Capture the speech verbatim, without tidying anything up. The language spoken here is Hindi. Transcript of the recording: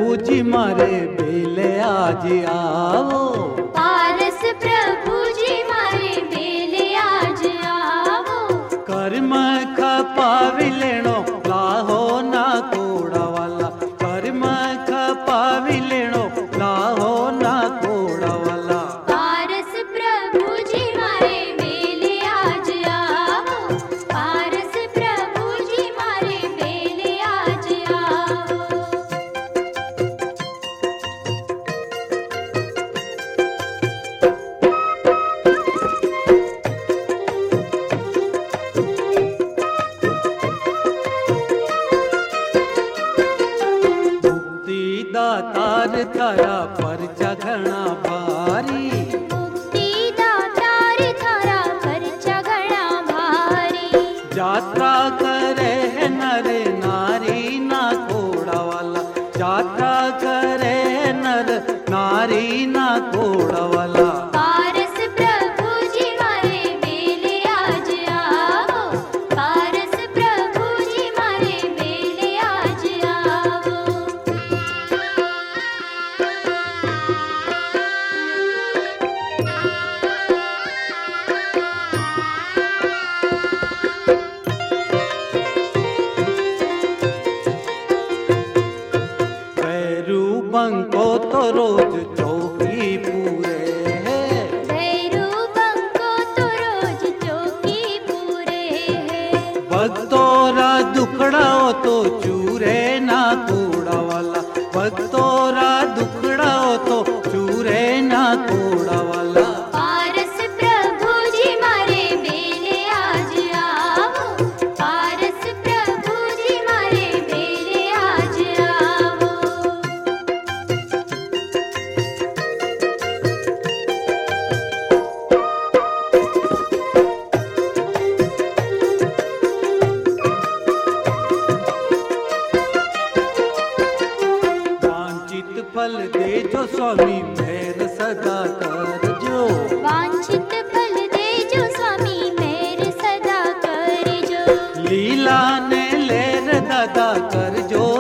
जी मारे बेले आज आओ। पारस प्रभु जी मारे बेले आज आओ। कर्म खपावी लेनो लाहो ना कोड़ा वाला, कर्म खपावी लेनो लाहो ना कोड़ा वाला। पारस प्रभु जी मारे बेले आज आओ। पारस प्रभु जी मारे बेले आज आओ। दातार थारा परचा घना भारी, मुक्ति दातार थारा परचा घना भारी। यात्रा करे नर नारी ना कोड़ा वाला, यात्रा करे नर नारी ना कोड़ा वाला। पारस प्रभु जी मारे बेले आज आओ। पारस प्रभु जी मारे बेले आज आओ। भैरू बंको तो रोज चौकी पूरे है, भैरू बंको तो रोज चौकी पूरे है। भक्तोरा दुखड़ाओ तो चूरे ना कोड़ा वाला, भक्तोरा दुखड़ाओ तो चूरे ना कोड़ा वाला। पारस प्रभु जी मारे बेले आज आओ। पारस प्रभु जी मारे बेले आज आओ। वांछित फल दे जो स्वामी मेर सदा कर जो, वांछित फल दे जो स्वामी मेरे सदा कर जो। लीला ने लेर दादा कर जो